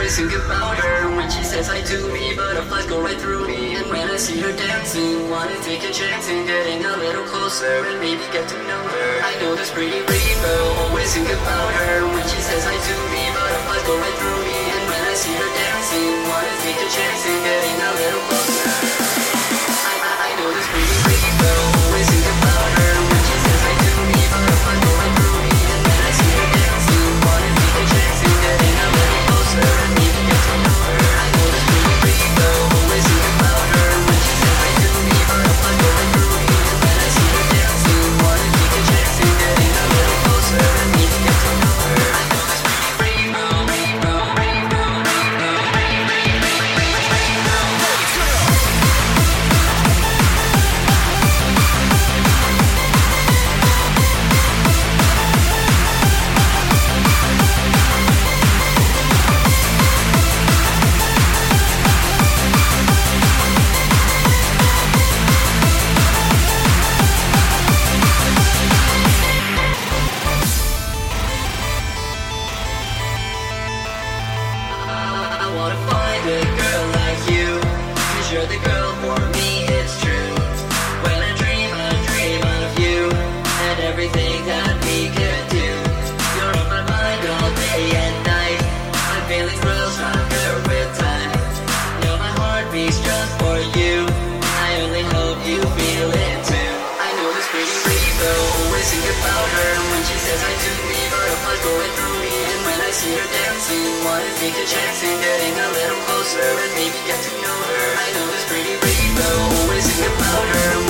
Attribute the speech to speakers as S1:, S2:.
S1: always think about her when she says I do me. Butterflies go right through me, and when I see her dancing, wanna take a chance in getting a little closer and maybe get to know her. I know this pretty rainbow, always think about her when she says I do me. Butterflies go right through me, and when I see her dancing, wanna take a chance in getting a little closer. I know this pretty rainbow, always think about her when she says I do me. Butterflies go right through me, and when I see her dancing, wanna take a chance in getting a little closer and maybe get to know her. I know this pretty rainbow, always think about her when she says I do me. Butterflies go right through me, and when I see her dancing, wanna take a chance in getting a little closer and maybe get to know her. I know this pretty rainbow, rainbow, rainbow, rainbow, rainbow, I wanna find a girl like you, 'cause you're the girl for me, it's true. When I dream of you, and everything that we could do. You're on my mind all day and night, I'm feeling real stronger with time. Know my heart beats just for you, I only hope you feel it too. I know this pretty rainbow, always think about her when she says I do me. Butterflies going through me, and when I see her dancing, wanna take a chance in getting a little closer and maybe get to know her. I know this pretty rainbow, always think about her